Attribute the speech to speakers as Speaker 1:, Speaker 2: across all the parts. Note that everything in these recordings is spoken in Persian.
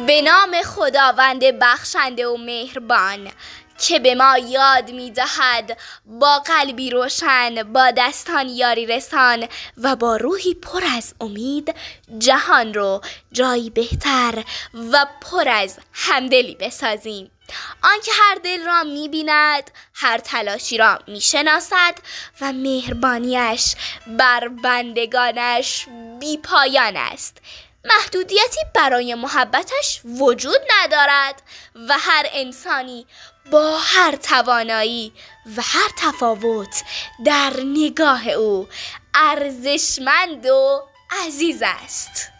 Speaker 1: به نام خداوند بخشنده و مهربان که به ما یاد می دهد با قلبی روشن، با دستان یاری رسان و با روحی پر از امید جهان رو جایی بهتر و پر از همدلی بسازیم. آنکه هر دل را می بیند، هر تلاشی را می شناسد و مهربانیش بر بندگانش بی پایان است. محدودیتی برای محبتش وجود ندارد و هر انسانی با هر توانایی و هر تفاوت در نگاه او ارزشمند و عزیز است.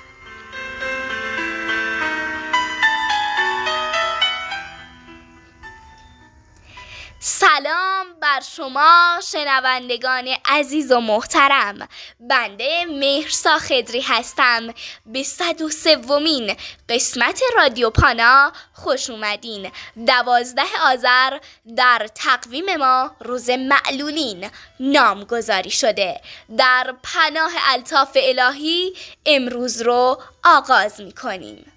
Speaker 1: سلام بر شما شنوندگان عزیز و محترم. بنده مهرسا خضری هستم. به 103مین قسمت رادیو پانا خوش اومدین. 12 آذر در تقویم ما روز معلولین نامگذاری شده. در پناه الطاف الهی امروز رو آغاز می‌کنیم.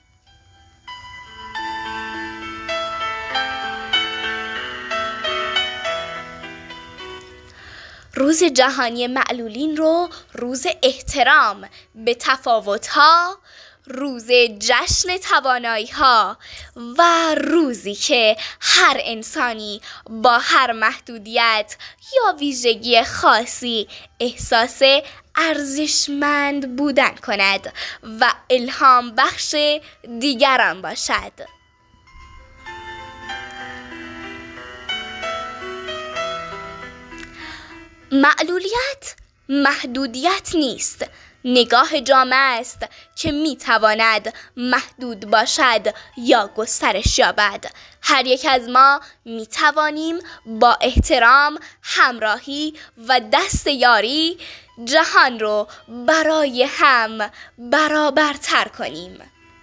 Speaker 1: روز جهانی معلولین رو روز احترام به تفاوت‌ها، روز جشن توانایی‌ها و روزی که هر انسانی با هر محدودیت یا ویژگی خاصی احساس ارزشمند بودن کند و الهام بخش دیگران باشد. معلولیت محدودیت نیست. نگاه جامعه است که میتواند محدود باشد یا گسترش یابد. هر یک از ما میتوانیم با احترام، همراهی و دست یاری جهان رو برای هم برابرتر کنیم.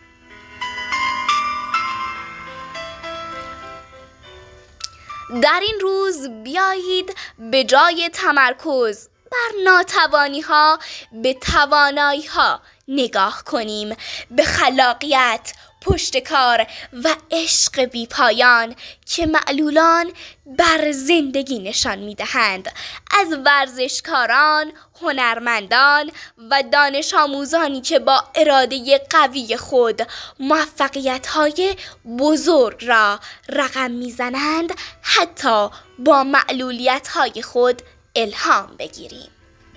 Speaker 1: در این روز بیایید به جای تمرکز بر ناتوانی‌ها به توانایی‌ها نگاه کنیم، به خلاقیت، پشتکار و عشق بی پایان که معلولان بر زندگی نشان می‌دهند. از ورزشکاران، هنرمندان و دانش آموزانی که با اراده قوی خود موفقیت‌های بزرگ را رقم می‌زنند، حتی با معلولیت‌های خود الهام بگیریم.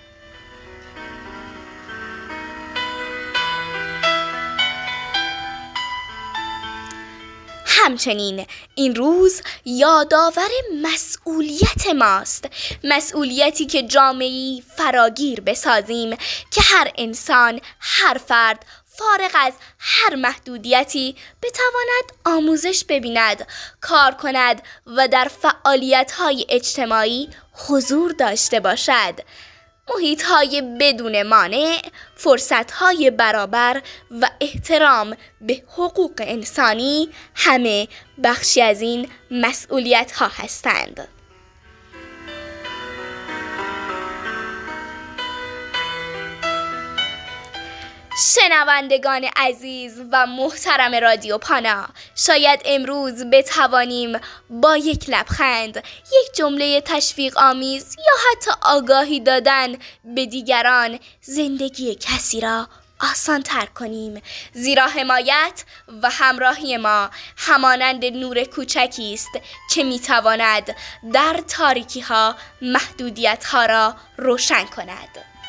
Speaker 1: همچنین این روز یادآور مسئولیت ماست. مسئولیتی که جامعه‌ای فراگیر بسازیم که هر انسان، هر فرد فارغ از هر محدودیتی بتواند آموزش ببیند، کار کند و در فعالیت‌های اجتماعی حضور داشته باشد. محیط‌های بدون مانع، فرصت‌های برابر و احترام به حقوق انسانی همه بخشی از این مسئولیت‌ها هستند. شنوندگان عزیز و محترم رادیو پانا، شاید امروز بتوانیم با یک لبخند، یک جمله تشویق آمیز یا حتی آگاهی دادن به دیگران زندگی کسی را آسان تر کنیم، زیرا حمایت و همراهی ما همانند نور کوچکی است که میتواند در تاریکی ها محدودیت ها را روشن کند.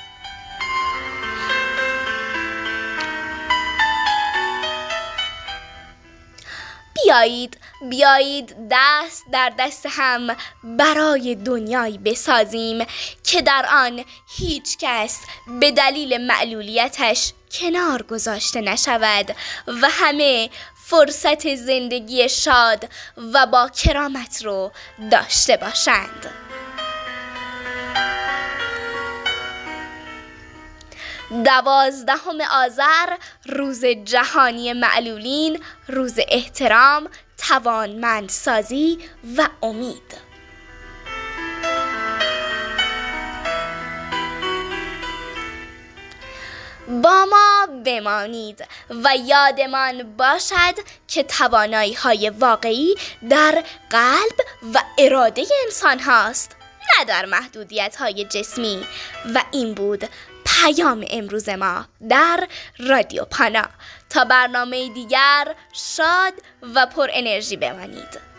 Speaker 1: بیایید دست در دست هم برای دنیایی بسازیم که در آن هیچ کس به دلیل معلولیتش کنار گذاشته نشود و همه فرصت زندگی شاد و با کرامت رو داشته باشند. 12 آذر روز جهانی معلولین، روز احترام، توانمندسازی و امید. با ما بمانید و یادمان باشد که توانایی های واقعی در قلب و اراده انسان هاست، نه در محدودیت های جسمی. و این بود پیام امروز ما در رادیو پانا. تا برنامه دیگر شاد و پر انرژی بمانید.